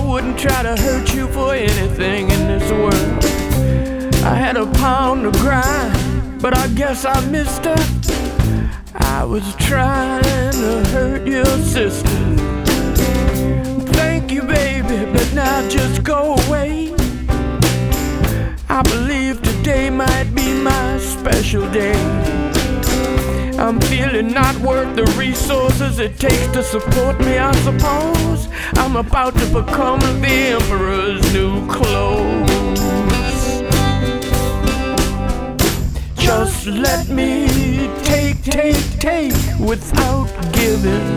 wouldn't try to hurt you for anything in this world. I had a pound of grind, but I guess I missed her. I was trying to hurt your sister. Thank you, baby, but now just go away. I believe today might be my special day. I'm feeling not worth the resources it takes to support me, I suppose. I'm about to become the emperor's new clothes. Just let me take without giving.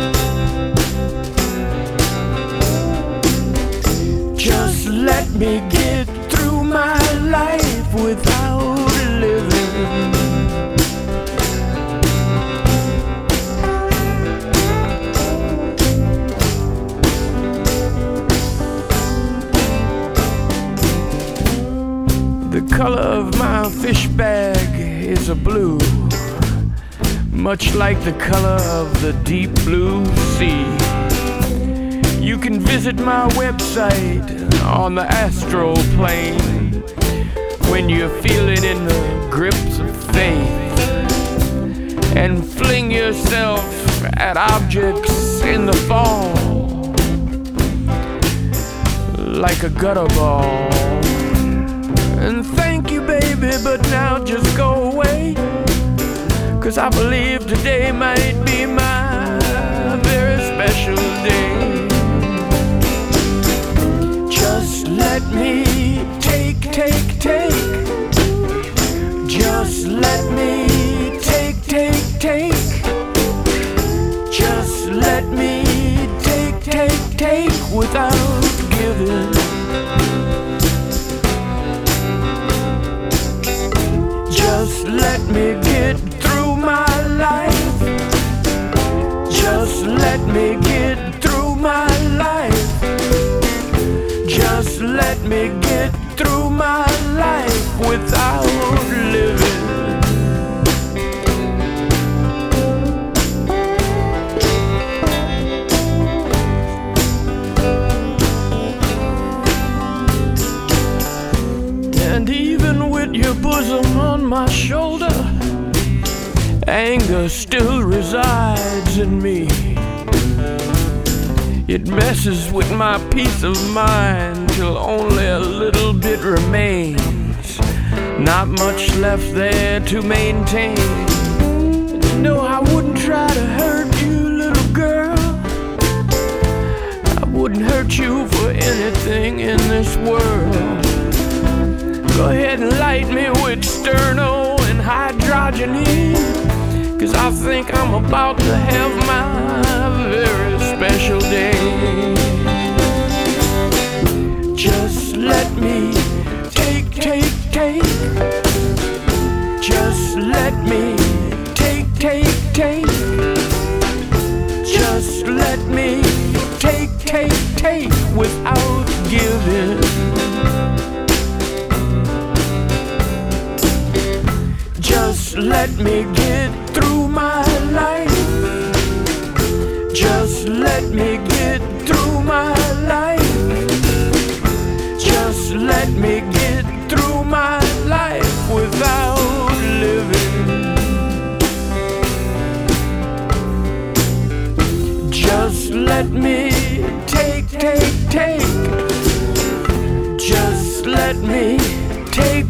Just let me get through my life without living. The color of my fish bag is a blue, much like the color of the deep blue sea. You can visit my website on the astral plane when you're feeling in the grips of faith, and fling yourself at objects in the fall like a gutter ball. And thank you, baby, but now just go away, 'cause I believe today might be my very special day. Just let me take. Just let me take. Just let me take without giving. Just let me get through my life. Just let me get through my life. Just let me get through my life without living. And even with your bosom on my shoulder, anger still resides in me. It messes with my peace of mind till only a little bit remains. Not much left there to maintain. No, I wouldn't try to hurt you, little girl. I wouldn't hurt you for anything in this world. Go ahead and light me with sterno and hydrogenine, 'cause I think I'm about to have my very special day. Just let me take. Just let me take. Just let me take without giving. Just let me get through my life. Just let me get through my life. Just let me get through my life without living. Just let me take. Just let me take.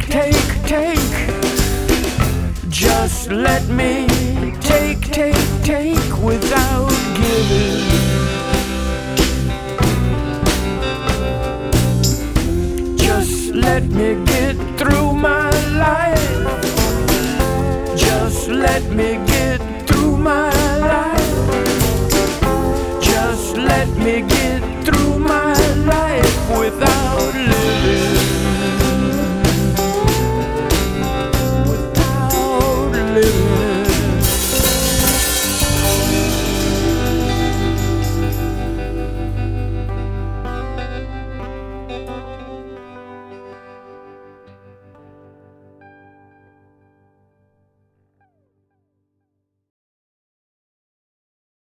Just let me take without giving. Just let me get through my life. Just let me